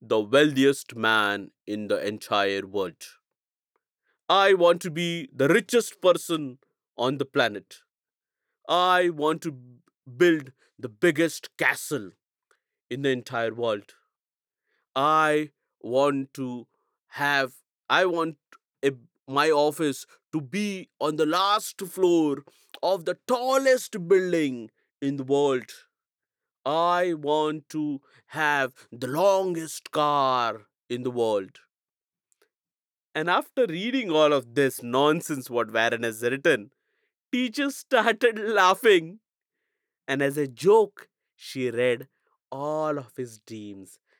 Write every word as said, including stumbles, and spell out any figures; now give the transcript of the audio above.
the wealthiest man in the entire world. I want to be the richest person on the planet. I want to b- build the biggest castle in the entire world. I want to have, I want a, my office to be on the last floor of the tallest building in the world. I want to have the longest car in the world. And after reading all of this nonsense, what Warren has written, teacher started laughing. And as a joke, she read all of his dreams